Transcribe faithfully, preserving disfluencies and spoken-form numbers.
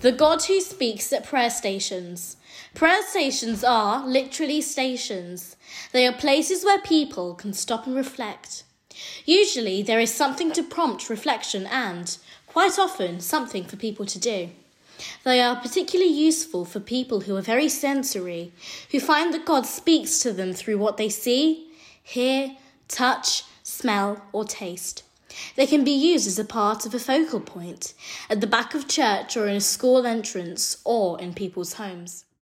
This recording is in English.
The God who speaks at prayer stations. Prayer stations are literally stations. They are places where people can stop and reflect. Usually there is something to prompt reflection and, quite often, something for people to do. They are particularly useful for people who are very sensory, who find that God speaks to them through what they see, hear, touch, smell, or taste. They can be used as a part of a focal point, at the back of church or in a school entrance or in people's homes.